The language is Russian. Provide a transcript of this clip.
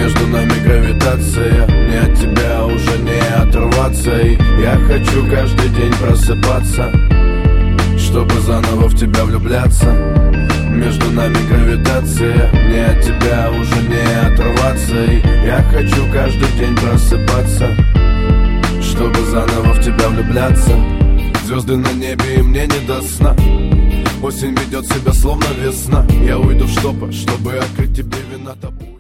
Между нами гравитация, мне от тебя уже не оторваться. И я хочу каждый день просыпаться, чтобы заново в тебя влюбляться. Между нами гравитация, мне от тебя уже не оторваться. И я хочу каждый день просыпаться, чтобы заново в тебя влюбляться. Звезды на небе и мне не до сна. Осень ведет себя словно весна. Я уйду в штопор, чтобы открыть тебе вина табу.